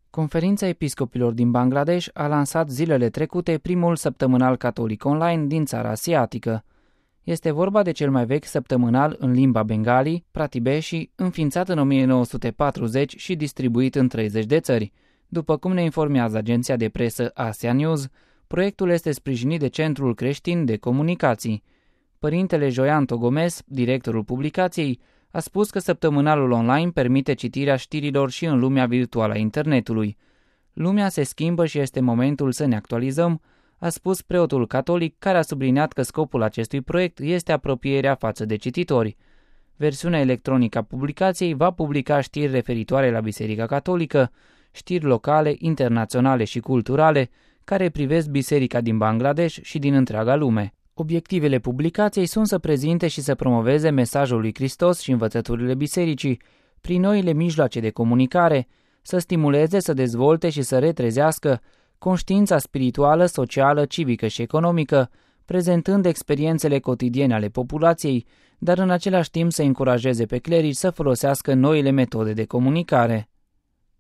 Conferința Episcopilor din Bangladesh a lansat zilele trecute primul săptămânal catolic online din țara asiatică. Este vorba de cel mai vechi săptămânal în limba bengali, Pratibheshi, înființat în 1940 și distribuit în 30 de țări. După cum ne informează agenția de presă Asia News, proiectul este sprijinit de Centrul Creștin de Comunicații. Părintele Joianto Gomez, directorul publicației, a spus că săptămânalul online permite citirea știrilor și în lumea virtuală a internetului. Lumea se schimbă și este momentul să ne actualizăm, a spus preotul catolic, care a subliniat că scopul acestui proiect este apropierea față de cititori. Versiunea electronică a publicației va publica știri referitoare la Biserica Catolică, știri locale, internaționale și culturale, care privesc biserica din Bangladesh și din întreaga lume. Obiectivele publicației sunt să prezinte și să promoveze mesajul lui Hristos și învățăturile bisericii prin noile mijloace de comunicare, să stimuleze, să dezvolte și să retrezească conștiința spirituală, socială, civică și economică, prezentând experiențele cotidiene ale populației, dar în același timp să încurajeze pe clerici să folosească noile metode de comunicare.